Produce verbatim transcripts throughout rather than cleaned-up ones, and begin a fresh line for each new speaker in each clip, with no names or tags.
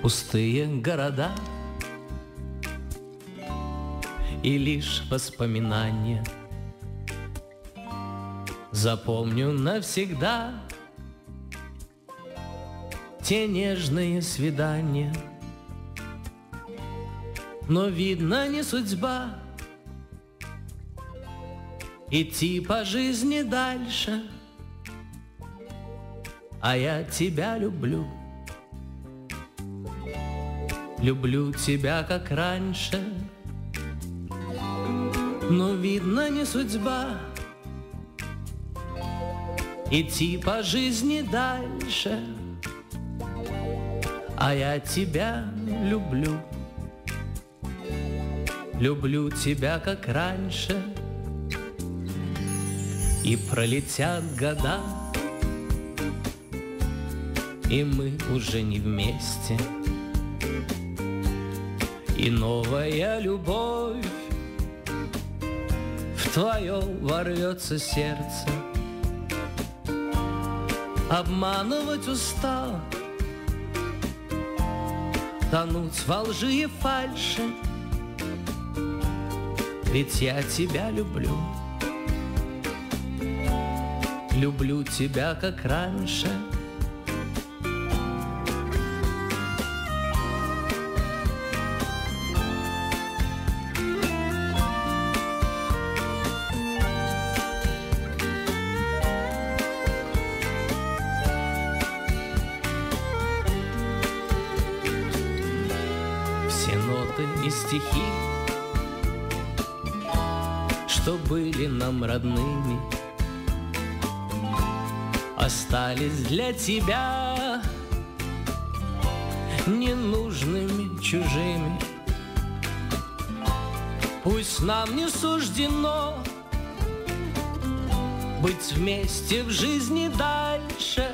Пустые города и лишь воспоминания. Запомню навсегда те нежные свидания. Но, видно, не судьба идти по жизни дальше, а я тебя люблю. Люблю тебя, как раньше. Но, видно, не судьба идти по жизни дальше, а я тебя люблю. Люблю тебя, как раньше. И пролетят года, и мы уже не вместе, и новая любовь в твое ворвется сердце. Обманывать устал, тонуть во лжи и фальши, ведь я тебя люблю. Люблю тебя, как раньше. Все ноты и стихи, что были нам родными, остались для тебя ненужными, чужими. Пусть нам не суждено быть вместе в жизни дальше,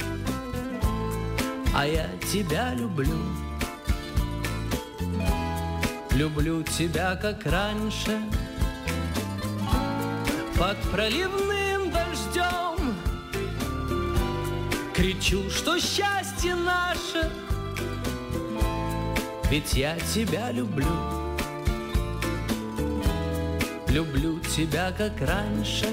а я тебя люблю. Люблю тебя, как раньше. Под проливным дождем кричу, что счастье наше, ведь я тебя люблю. Люблю тебя, как раньше.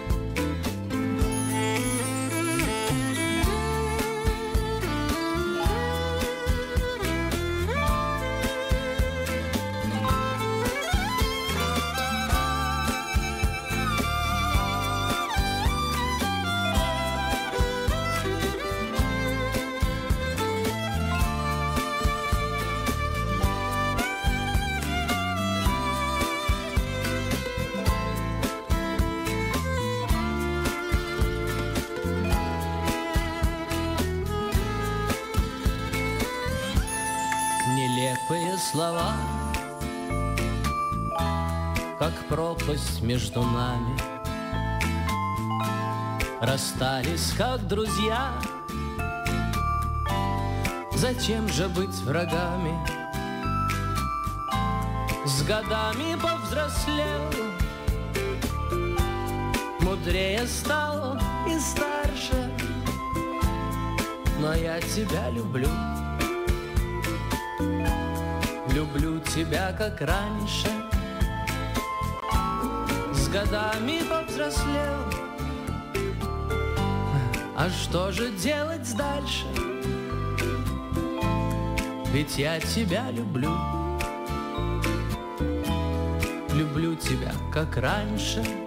Нелепые слова, как пропасть между нами, расстались, как друзья. Зачем же быть врагами? С годами повзрослел, мудрее стал и старше, но я тебя люблю. Люблю тебя, как раньше. С годами повзрослел, а что же делать дальше? Ведь я тебя люблю. Люблю тебя, как раньше.